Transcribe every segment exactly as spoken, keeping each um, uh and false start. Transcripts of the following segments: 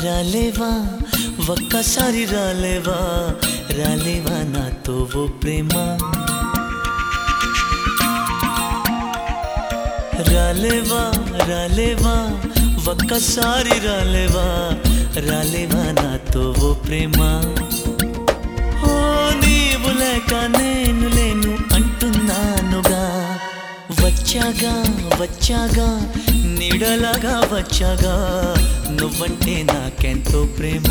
రాలేవా ఒక్కసారి రాలేవా రాలేవా నాతో ఓ ప్రేమ రాలేవా రాలేవా ఒక్కసారి రాలేవా రాలేవా నాతో ఓ ప్రేమ ఓ నీవు లేక నేను లేను అంటున్నానుగా వచ్చాగా వచ్చాగా నీడలాగా వచ్చాగా నువ్వంటే నాకెంతో ప్రేమ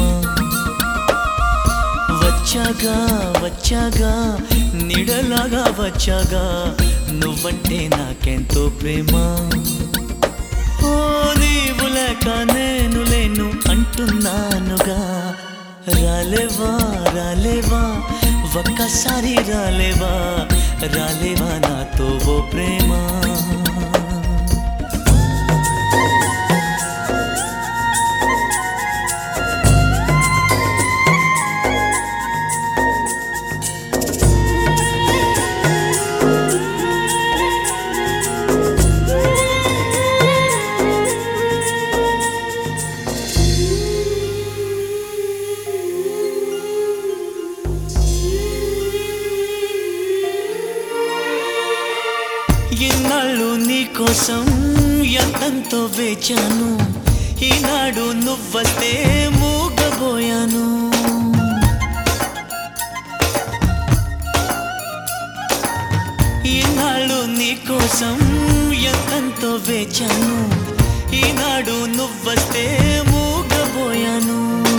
వచ్చాగా వచ్చాగా నీడలాగా వచ్చాగా నువ్వంటే నాకెంతో ప్రేమ ఓ నీవు లేక నేను లేను అంటున్నానుగా రాలేవా రాలేవా ఒక్కసారి రాలేవా రాలేవా నాతో ఓ ప్రేమ ఇన్నాళ్ళు నీకోసం ఎంతో వేచాను ఈనాడు నువ్వస్తే మూగబోయాను ఈనాళ్ళు నీకోసం ఎంతో వేచాను ఈనాడు నువ్వస్తే మూగబోయాను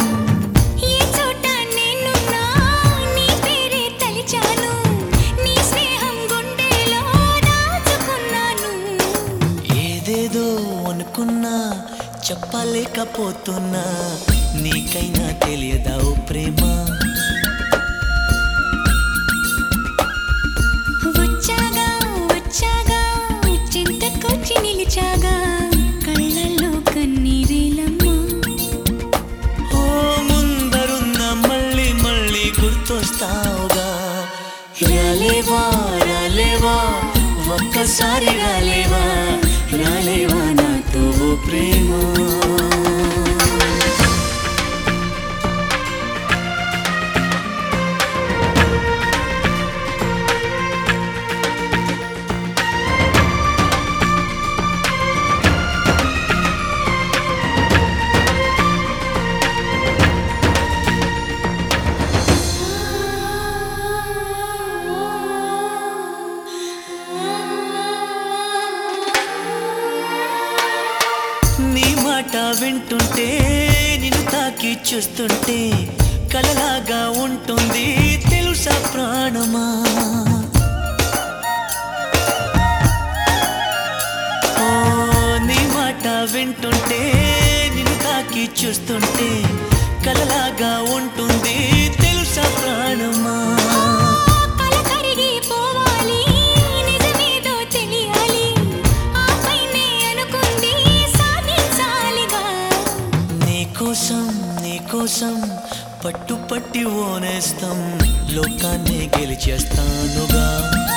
అనుకున్నా చెప్పలేకపోతున్నా నీకైనా తెలియదా ఓ ప్రేమ వచ్చాగా వచ్చాగా చింతకొచ్చి నిలిచాగా కళ్ళల్లో కన్నీరేలమ్మా ఓ ముందరున్న మళ్ళీ మళ్ళీ గుర్తొస్తావుగా రాలేవా రాలేవా ఒక్కసారి రాలేవా రాలేవా నాతో ఓ ప్రేమ నీ మాట వింటుంటే నిన్ను తాకి చూస్తుంటే కలలాగా ఉంటుంది తెలుసా ప్రాణమా ఓ నీ మాట వింటుంటే నిన్ను తాకి చూస్తుంటే కలలాగా ఉంటుంది తెలుసా ప్రాణమా నీకోసం పట్టు పట్టి ఓనేస్తాం లోకాన్ని గెలిచేస్తానుగా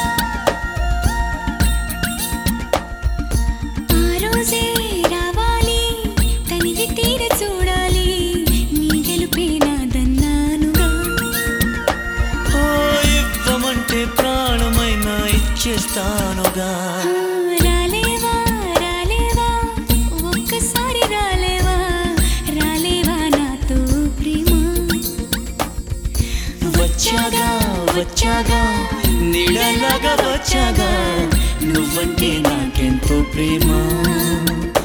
ఆ రోజే రావాలి తనివి తీర చూడాలి నీ గెలుపే నాదన్నానుగా ఓ ఇవ్వమంటే ప్రాణమైనా ఇచ్చేస్తానుగా రాలేవా రాలేవా ఒక్కసారి రాలేవా వచ్చాగా వచ్చాగా నీడలాగా వచ్చాగా నువ్వంటే నాకెంతో ప్రేమ